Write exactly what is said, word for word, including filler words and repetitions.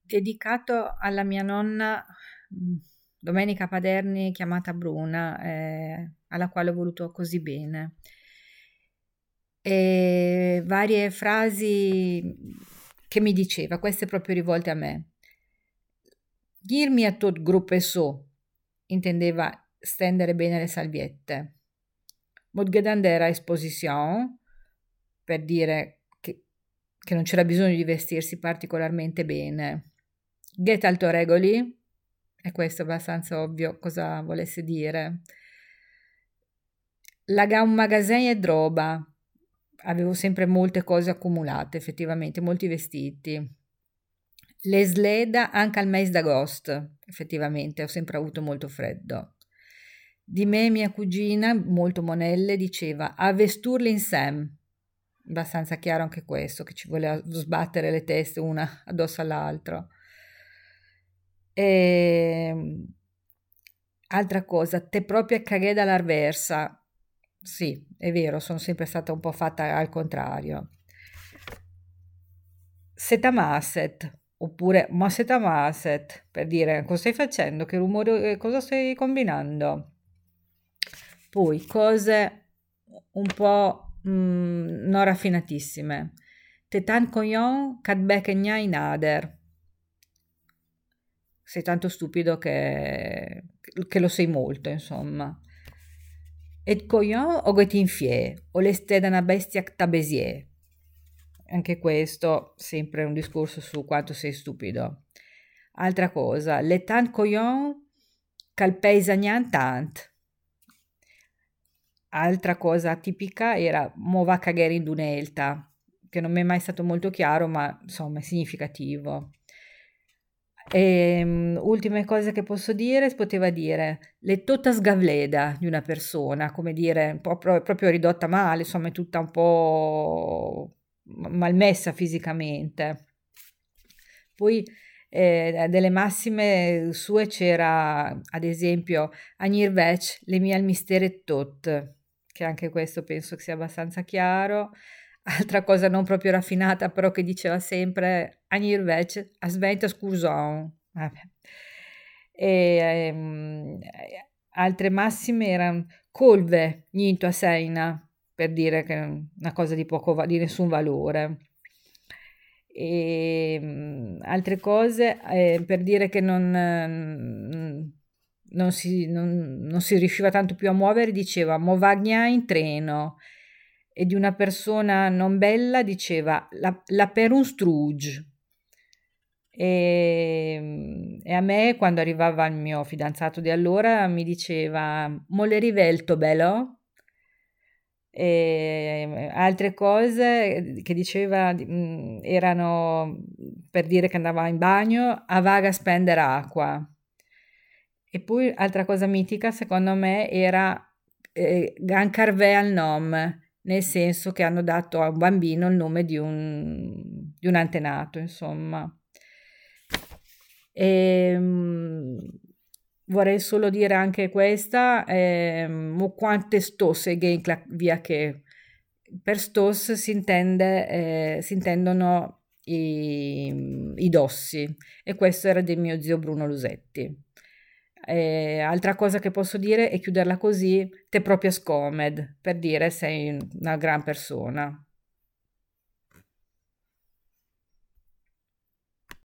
dedicato alla mia nonna mh, Domenica Paderni, chiamata Bruna, eh, alla quale ho voluto così bene. E varie frasi che mi diceva, queste proprio rivolte a me. Dirmi a tot gruppe so, intendeva stendere bene le salviette. Modghedandera esposition, per dire che, che non c'era bisogno di vestirsi particolarmente bene. Get alto regoli, e questo è abbastanza ovvio cosa volesse dire. Laga un magasin e droba. Avevo sempre molte cose accumulate, effettivamente, molti vestiti. Le sleda anche al mese d'agosto, effettivamente, ho sempre avuto molto freddo. Di me mia cugina, molto monelle, diceva a vesturli insem. Abbastanza chiaro anche questo, che ci voleva sbattere le teste una addosso all'altra. E... Altra cosa, te proprio caghe dall'arversa. Sì, è vero, sono sempre stata un po' fatta al contrario. Setamaset, oppure ma setamaset, per dire cosa stai facendo, che rumore, eh, cosa stai combinando. Poi cose un po' mm, non raffinatissime. Tetan cognon cadbec gnai nader. Sei tanto stupido che, che lo sei molto, insomma. Et coglion o gotin fie, o l'este da una bestia tabesie. Anche questo, sempre un discorso su quanto sei stupido. Altra cosa, le tant coglion calpesagnan tant. Altra cosa tipica era mo va a cagare in dunelta, che non mi è mai stato molto chiaro, ma insomma è significativo. E, ultime cose che posso dire, si poteva dire le tota sgavleda di una persona, come dire, proprio, proprio ridotta male, insomma è tutta un po' malmessa fisicamente. Poi eh, delle massime sue c'era, ad esempio, Agnir Vec, le mie al mistere tot, che anche questo penso che sia abbastanza chiaro. Altra cosa non proprio raffinata, però che diceva sempre Agnir Vec, a sventa scurson. Vabbè. E, ehm, altre massime erano colve, niente a seina, per dire che è una cosa di poco va- di nessun valore. E mm, altre cose eh, per dire che non, mm, non si, non- non si riusciva tanto più a muovere, diceva Movagna in treno. E di una persona non bella diceva la, la per un struge. E, mm, e a me, quando arrivava il mio fidanzato di allora, mi diceva Mole rivelto, bello? E altre cose che diceva mh, erano per dire che andava in bagno a vaga a spendere acqua. E poi altra cosa mitica, secondo me, era eh, Gan Carvé al nome, nel senso che hanno dato a un bambino il nome di un, di un antenato, insomma. Ehm, vorrei solo dire anche questa, ehm, mo quante stosse che in cla- via che per stos si intende, eh, si intendono i, i dossi e questo era del mio zio Bruno Lusetti. Eh, altra cosa che posso dire è chiuderla così, te proprio scomed, per dire sei una gran persona.